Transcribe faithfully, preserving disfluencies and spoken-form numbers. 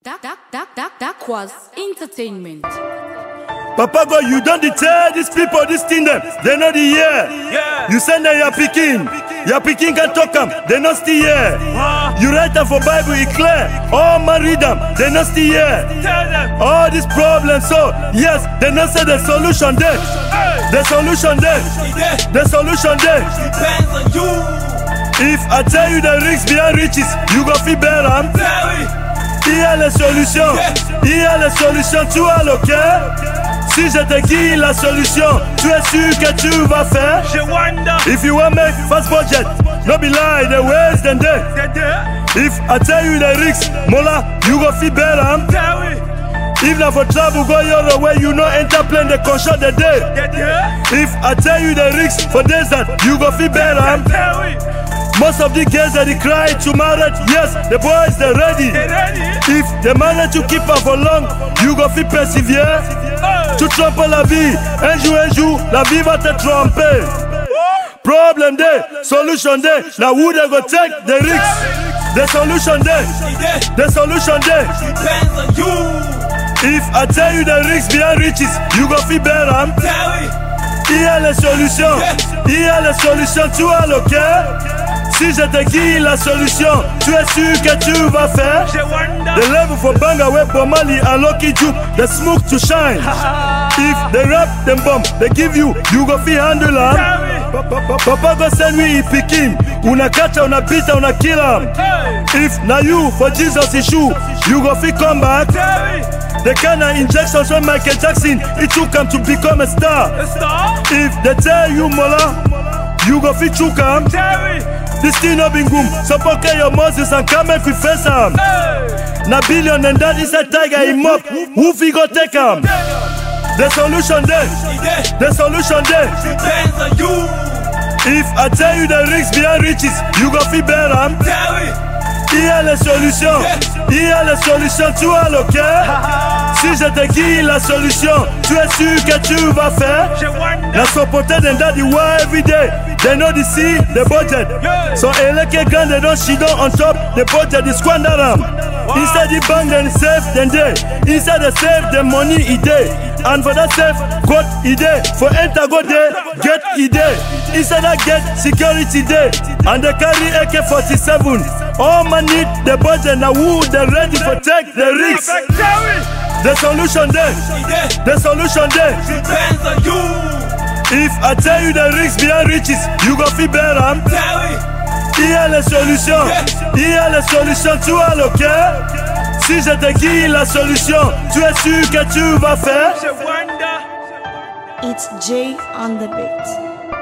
That, that, that, that, that was entertainment. Papa God, you don't tell these people this thing them. They know the year. Yeah. You send them your picking. Your picking can talk them. They not still here. Huh? You write them for Bible, it clear. All man read them. They not still here. Tell them. All these problems, so yes, they not say the solution there. Hey. The solution there. The solution there. Depends on you. If I tell you the risks behind riches, you go feel better. Tell me. Il y a les solutions, il y a les solutions, tu as le cœur. Si je te dis la solution, tu es sûr que tu vas faire. Je wonder. If you want make fast budget, no be lie, the ways than they. If I tell you the risks, Mola, you go feel better. Tell me. If not for trouble go your way, you know enter plane the control the day. If I tell you the risks for desert, you go feel better. Tell me. Most of the girls that they cry to marriage, yes, the boys they're ready. They ready? If they manage to keep her for long, you go fit persevere. Oh. Tu trompes la vie, un jour, un jour, la vie va te tromper. Problem there, solution there. Now who they go take the risks? The solution there, the solution there. Depends on you. If I tell you the risks behind riches, you go feel better. Tell me. Il y a les solutions, il y a les solutions, tu as le cœur. Si je te dis la solution, tu es sûr que tu vas faire. Je wonder. The level for Banga way for Mali and Lucky Juke, the smoke to shine. If they rap them bomb, they give you, you go feel handle am. Tell me. Papa go send me he pick him. Una catch, una beat, una kill him. Hey. If na you for Jesus issue, you go feel come back. Tell me. The kind of injections when Michael Jackson, it took him to become a star. The star. If they tell you Mola, you go feel choke him. Tell me. This thing no been good. So poke your Moses and come make we face him. Hey. Na billion and that is a tiger him up. Who fi go take him? The solution there. The solution there. Depends on you. If I tell you the risks behind riches, you go feel better. Tell me. Il y a les solutions, il y a les solutions, tu as le cœur. Si je te dis la solution, tu es sûr que tu vas faire. Je wonder. Na supported and daddy why every day. They know the see the budget. Yeah. So eleke gun they don't she don't on top the budget is squander them. Wow. Inside the bank then save then they. Inside the save the money e dey. And for that save God e dey. For enter go there get e dey. Inside that get security day. And they carry A K forty-seven. All man need the budget now who they ready for take the risks. Tell me. The solution there. The solution there. Depends on you. If I tell you the risks behind riches, you go feel better. Tell me. Il y a les solutions, il y a les solutions, tu as le cœur. Si je te dis la solution, tu es sûr que tu vas faire. Je wonder. It's Jay on the beat.